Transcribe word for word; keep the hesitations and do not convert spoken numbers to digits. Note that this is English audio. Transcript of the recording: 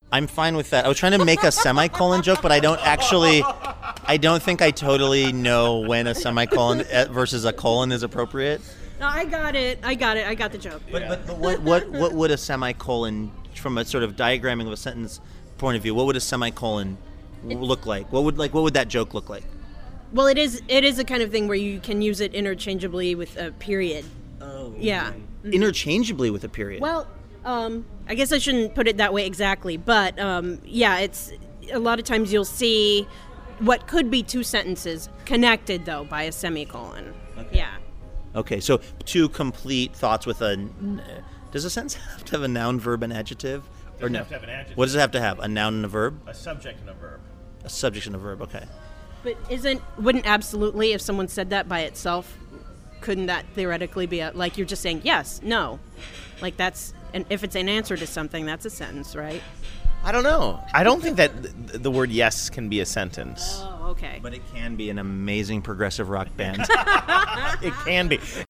I'm fine with that. I was trying to make a semicolon joke, but I don't actually, I don't think I totally know when a semicolon versus a colon is appropriate. No, I got it. I got it. I got the joke. But, but, but what, what, what would a semicolon, from a sort of diagramming of a sentence point of view, what would a semicolon look like? What would like what would that joke look like? Well, it is it is a kind of thing where you can use it interchangeably with a period. Oh. Yeah. Mm-hmm. Interchangeably with a period. Well, um, I guess I shouldn't put it that way exactly, but um, yeah, it's a lot of times you'll see what could be two sentences connected though by a semicolon. Okay. Yeah. Okay, so two complete thoughts with a. Does a sentence have to have a noun, verb, and adjective? It doesn't have to have an adjective. What does it have to have? A noun and a verb? A subject and a verb. A subject and a verb. Okay. But isn't wouldn't absolutely, if someone said that by itself, couldn't that theoretically be a, like you're just saying yes, no, like that's and if it's an answer to something, that's a sentence, right? I don't know. I don't think that th- the word yes can be a sentence. Oh, okay. But it can be an amazing progressive rock band. It can be.